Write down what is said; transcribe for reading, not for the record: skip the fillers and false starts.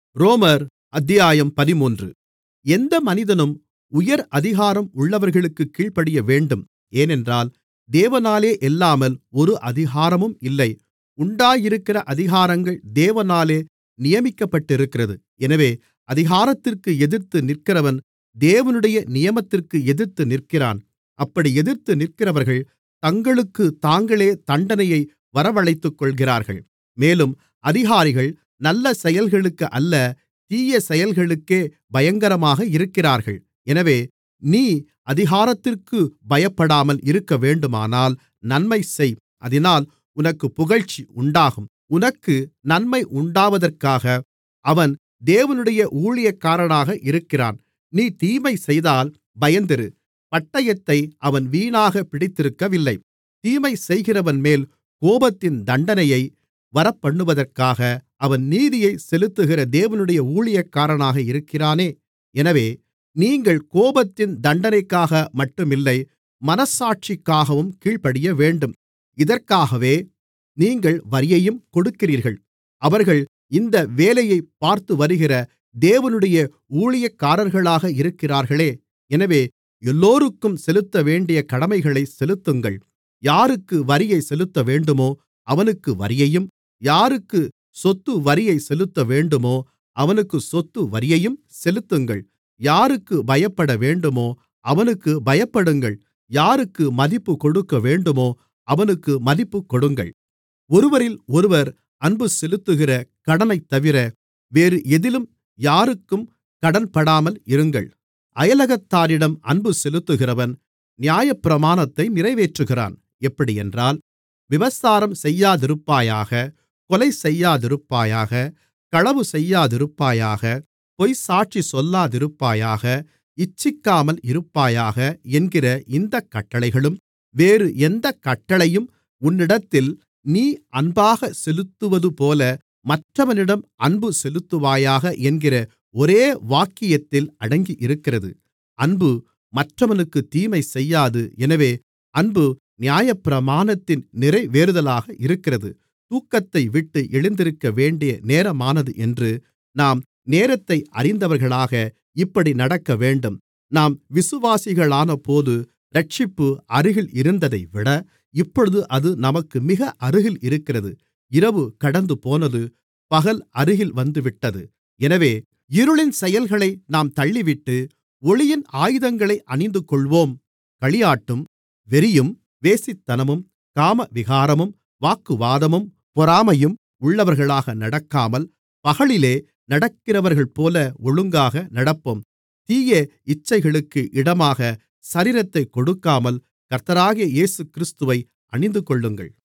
ரோமர் அத்தியாயம் 13. எந்த மனிதனும் உயர் அதிகாரம் உள்ளவர்களுக்குக் கீழ்ப்படியவேண்டும். ஏனென்றால் தேவனாலே அல்லாமல் ஒரு அதிகாரமும் இல்லை. உண்டாயிருக்கிற அதிகாரங்கள் தேவனாலே நியமிக்கப்பட்டிருக்கிறது. எனவே அதிகாரத்திற்கு எதிர்த்து நிற்கிறவன் தேவனுடைய நியமத்திற்கு எதிர்த்து நிற்கிறான். அப்படி எதிர்த்து நிற்கிறவர்கள் தங்களுக்குத் தாங்களே தண்டனையை வரவழைத்துக்கொள்கிறார்கள். மேலும் அதிகாரிகள் நல்ல செயல்களுக்கு அல்ல, தீய செயல்களுக்கே பயங்கரமாக இருக்கிறார்கள். எனவே நீ அதிகாரத்திற்குப் பயப்படாமல் இருக்கவேண்டுமானால் நன்மை செய், அதினால் உனக்குப் புகழ்ச்சி உண்டாகும். உனக்கு நன்மை உண்டாவதற்காக அவன் தேவனுடைய ஊழியக்காரனாக இருக்கிறான். நீ தீமை செய்தால் பயந்திரு, பட்டயத்தை அவன் வீணாகப் பிடித்திருக்கவில்லை. தீமை செய்கிறவன்மேல் கோபத்தின் தண்டனையை வரப்பண்ணுவதற்காக அவன் நீதியைச் செலுத்துகிற தேவனுடைய ஊழியக்காரனாக இருக்கிறானே. எனவே நீங்கள் கோபத்தின் தண்டனைக்காக மட்டுமில்லை, மனச்சாட்சிக்காகவும் கீழ்ப்படியவேண்டும். இதற்காகவே நீங்கள் வரியையும் கொடுக்கிறீர்கள். அவர்கள் இந்த வேலையைப் பார்த்துவருகிற தேவனுடைய ஊழியக்காரர்களாக இருக்கிறார்களே. எனவே எல்லோருக்கும் செலுத்தவேண்டிய கடமைகளைச் செலுத்துங்கள். யாருக்கு வரியைச் செலுத்தவேண்டுமோ அவனுக்கு வரியையும், யாருக்கு சொத்து வரியைச் செலுத்தவேண்டுமோ அவனுக்கு சொத்து வரியையும் செலுத்துங்கள். யாருக்கு பயப்படவேண்டுமோ அவனுக்குப் பயப்படுங்கள். யாருக்கு மதிப்பு கொடுக்கவேண்டுமோ அவனுக்கு மதிப்புக் கொடுங்கள். ஒருவரில் ஒருவர் அன்பு செலுத்துகிற கடனைத்தவிர வேறு எதிலும் யாருக்கும் கடன்படாமல் இருங்கள். அயலகத்தாரிடம் அன்பு செலுத்துகிறவன் நியாயப்பிரமாணத்தை நிறைவேற்றுகிறான். எப்படியென்றால், விபசாரம் செய்யாதிருப்பாயாக, கொலை செய்யாதிருப்பாயாக, களவு செய்யாதிருப்பாயாக, பொய்ச்சாட்சி சொல்லாதிருப்பாயாக, இச்சிக்காமல் இருப்பாயாக என்கிற இந்தக் கட்டளைகளும் வேறு எந்தக் கட்டளையும் உன்னிடத்தில் நீ அன்பாகச் செலுத்துவதுபோல மற்றவனிடம் அன்பு செலுத்துவாயாக என்கிற ஒரே வாக்கியத்தில் அடங்கியிருக்கிறது. அன்பு மற்றவனுக்குத் தீமை செய்யாது. எனவே அன்பு நியாயப்பிரமாணத்தின் நிறைவேறுதலாக இருக்கிறது. தூக்கத்தைவிட்டு எழுந்திருக்கவேண்டிய நேரமானது என்று நாம் நேரத்தை அறிந்தவர்களாக இப்படி நடக்கவேண்டும். நாம் விசுவாசிகளானபோது இரட்சிப்பு அருகில் இருந்ததைவிட இப்பொழுது அது நமக்கு மிக அருகில் இருக்கிறது. இரவு கடந்துபோனது, பகல் அருகில் வந்துவிட்டது. எனவே இருளின் செயல்களை நாம் தள்ளிவிட்டு ஒளியின் ஆயுதங்களை அணிந்துகொள்வோம். களியாட்டும் வெறியும் வேசித்தனமும் காமவிகாரமும் வாக்குவாதமும் பொறாமையும் உள்ளவர்களாக நடக்காமல் பகலிலே நடக்கிறவர்கள்போல ஒழுங்காக நடப்போம். தீய இச்சைகளுக்கு இடமாக சரீரத்தைக் கொடுக்காமல் கர்த்தராகிய இயேசுகிறிஸ்துவை அணிந்துகொள்ளுங்கள்.